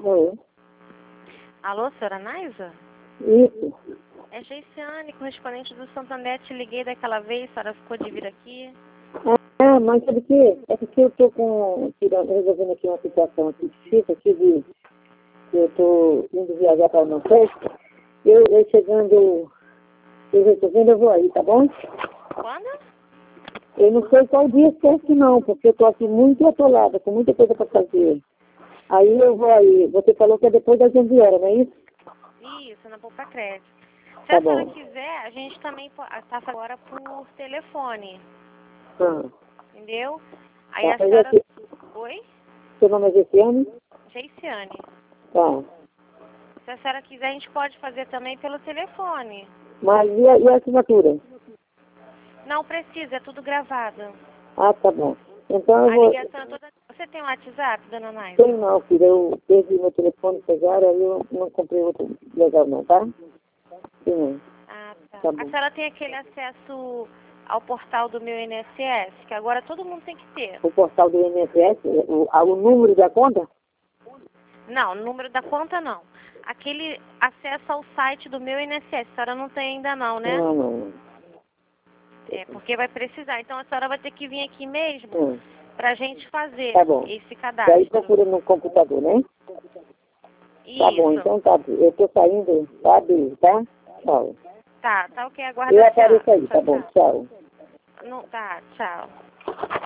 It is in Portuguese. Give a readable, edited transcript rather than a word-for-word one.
Oi. Alô, senhora Naisa? Isso. É Geiciane, correspondente do Santander. Te liguei daquela vez, a senhora ficou de vir aqui. Ah, mas sabe o quê? É porque eu tô resolvendo aqui uma situação aqui difícil, aqui que eu tô indo viajar para o Nordeste. Eu chegando, eu resolvendo, eu vou aí, tá bom? Quando? Eu não sei qual dia certo não, porque eu tô aqui muito atolada, com muita coisa para fazer. Aí eu vou aí. Você falou que é depois das 11 horas, não é isso? Isso, na Poupa Crédito. Se Tá a senhora bom. quiser, a gente também está agora por telefone, Ah, entendeu? Aí tá, a mas senhora... aqui, Oi? seu nome é Gessiane? Geiciane. Tá. Se a senhora quiser, a gente pode fazer também pelo telefone. Mas e a assinatura? Não precisa, é tudo gravado. Ah, tá bom. Então eu A vou... ligação é toda... Você tem um WhatsApp, dona Naisa? Tenho não, filha. Eu perdi meu telefone, pegaram, aí eu não comprei outro legal não, tá? Sim, Ah, tá. tá A bom. senhora tem aquele acesso ao portal do meu INSS, que agora todo mundo tem que ter. O portal do INSS, o número da conta? Não, o número da conta não. Aquele acesso ao site do meu INSS, a senhora não tem ainda não, né? Não. É, porque vai precisar. Então a senhora vai ter que vir aqui mesmo Hum, pra gente fazer tá bom. esse E aí cadastro. procura no computador, né? Tá bom, Isso. então tá. Eu tô saindo, tá? Beijo, tá? Tchau. Tá ok, aguarda Eu a senhora. apareço aí, tá bom, tchau. Não, tá, tchau.